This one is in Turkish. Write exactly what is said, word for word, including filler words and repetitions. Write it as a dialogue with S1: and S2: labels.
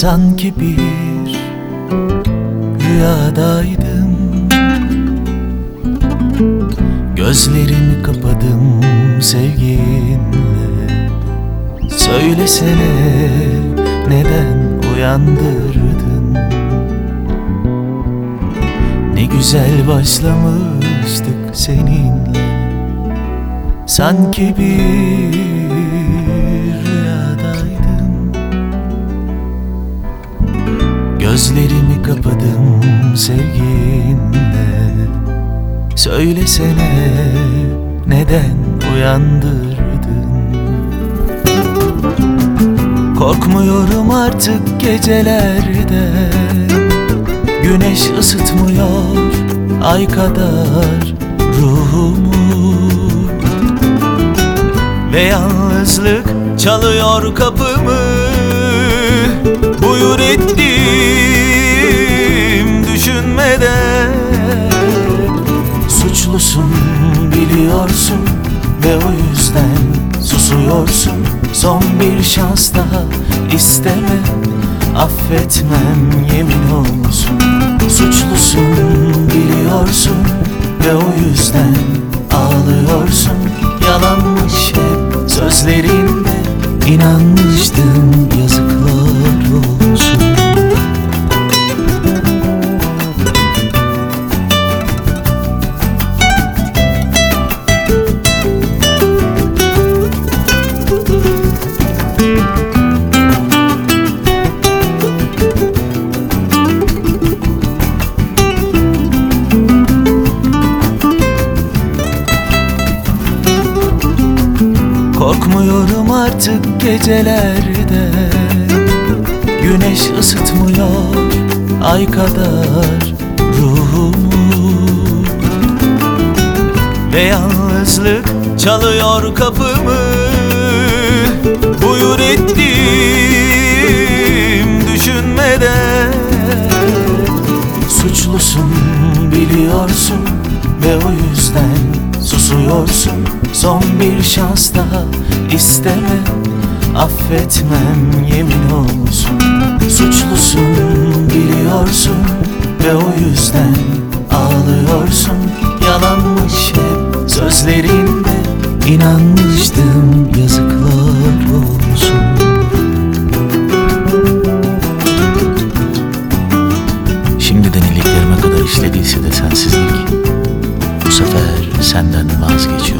S1: Sanki bir rüyadaydım. Gözlerimi kapadım sevginle. Söylesene neden uyandırdın? Ne güzel başlamıştık seninle. Sanki bir rüyadaydım. Gözlerimi kapadım sevginle. Söylesene neden uyandırdın? Korkmuyorum artık gecelerde. Güneş ısıtmıyor ay kadar ruhumu. Ve yalnızlık çalıyor kapımı. Buyur ettim düşünmeden. Suçlusun biliyorsun ve o yüzden susuyorsun. Son bir şans daha isteme, affetmem yemin olsun. Suçlusun biliyorsun ve o yüzden ağlıyorsun. Yalanmış hep sözlerinde, inanmıştım, yazıklar olsun. Korkmuyorum artık gecelerde. Güneş ısıtmıyor ay kadar ruhumu. Ve yalnızlık çalıyor kapımı. Buyur ettim düşünmeden. Suçlusun biliyorsun ve o yüzden susuyorsun. Son bir şans daha isteme, affetmem yemin olsun. Suçlusun biliyorsun ve o yüzden ağlıyorsun. Yalanmış hep sözlerinde, inanmıştım, yazıklar olsun. Şimdiden iliklerime kadar işlediyse de sensizlik, bu sefer senden vazgeçiyorum.